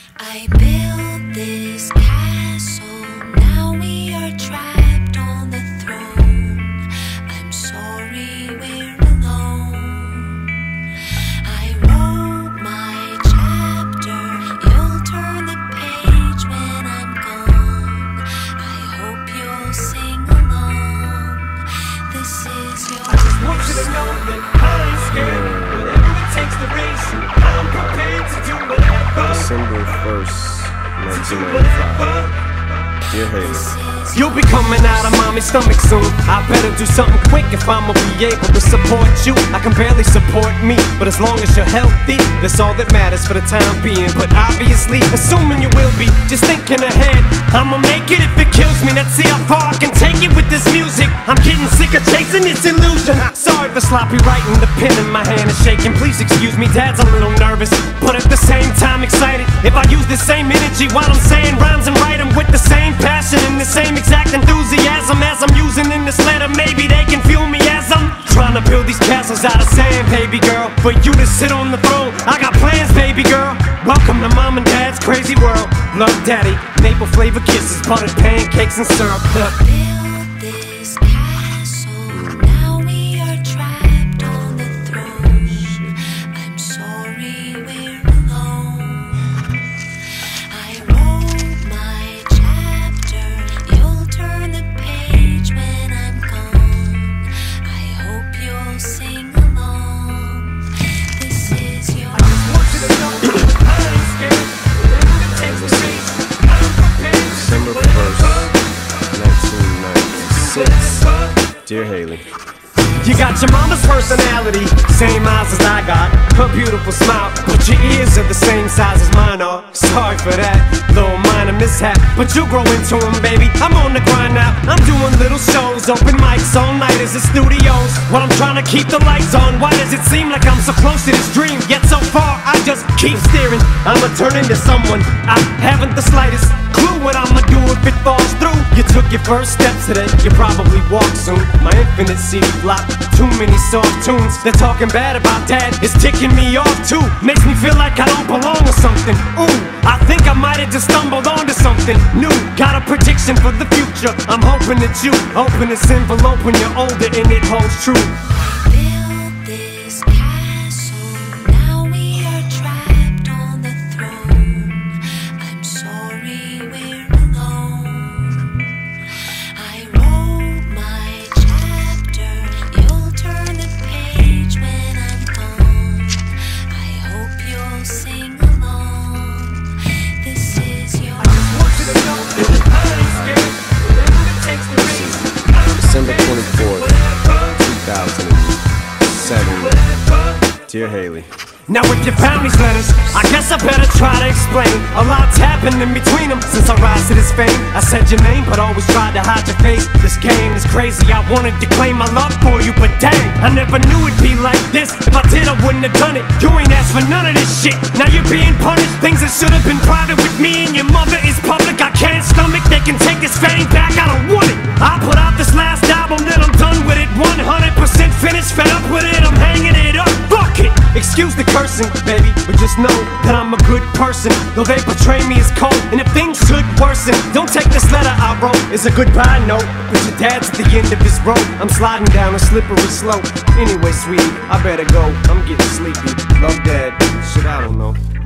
I built this castle, now we are trapped on the throne. I'm sorry we're alone. I wrote my chapter, you'll turn the page when I'm gone. I hope you'll sing along. This is your I just want you to know that I ain't scared. Whatever it takes to raise you, I'm prepared to do whatever. December 1st, 1995. Dear Haley, You'll be coming out of mommy's stomach soon. I better do something quick if I'ma be able to support you. I can barely support me, but as long as you're healthy, that's all that matters for the time being. But obviously, assuming you will be, just thinking ahead, I'ma make it if it kills me. Let's see how far I can take it with this music. I'm getting sick of chasing this illusion. Sorry for sloppy writing, the pen in my hand is shaking. Please excuse me, Dad's a little nervous, but at the same time excited. If I use the same energy while I'm saying rhymes and write them with the same passion and the same exact enthusiasm as I'm using in this letter, maybe they can feel me as I'm trying to build these castles out of sand, baby girl. For you to sit on the throne, I got plans, baby girl. Welcome to Mom and Dad's crazy world. Love, Daddy, maple flavor kisses, buttered pancakes and syrup. built this castle, now we are trapped on the throne. I'm sorry we're alone. I wrote my chapter, you'll turn the page when I'm gone. I hope you'll sing along. This is your December 1st, 1996. Dear Haley, You got your mama's personality, same eyes as I got, her beautiful smile, but your ears are the same size as mine are. Sorry for that, little minor mishap, but you'll grow into them, baby. I'm on the grind now, I'm doing little shows, open mics all night as the studios. While I'm trying to keep the lights on, why does it seem like I'm so close to this dream? Yet so far, I just keep steering. I'ma turn into someone I haven't the slightest clue what I'ma do if it falls through. You took your first steps today, you probably walk soon. My infinite CD flop, too many soft tunes. They're talking bad about Dad, it's ticking me off too. Makes me feel like I don't belong or something. Ooh, I think I might have just stumbled onto something new. Got a prediction for the future, I'm hoping that you open this envelope when you're older and it holds true. built this castle, now we are trapped on the throne. I'm sorry we're alone. I wrote my chapter, you'll turn the page when I'm gone. I hope you'll sing along. This is your December 24th, 2007. Dear Haley, Now with your family's letters, I guess I better try to explain. A lot's happened in between them since I rise to this fame. I said your name, but always tried to hide your face. This game is crazy, I wanted to claim my love for you, but dang, I never knew it'd be like this. If I did, I wouldn't have done it. You ain't asked for none of this shit, now you're being punished. Things that should have been private with me and your mother is public. I can't stomach, they can take this fame back, I don't want it. I put out this last album, then I'm done with it. 100% finished, fed up with it, I'm hanging it up. Fuck it! Excuse the cursing, baby, but just know that I'm a good person. Though they portray me as cold, and if things should worsen, don't take this letter I wrote as a goodbye note, but your dad's at the end of his road. I'm sliding down a slippery slope. Anyway, sweetie, I better go, I'm getting sleepy. Love, Dad. Shit, I don't know.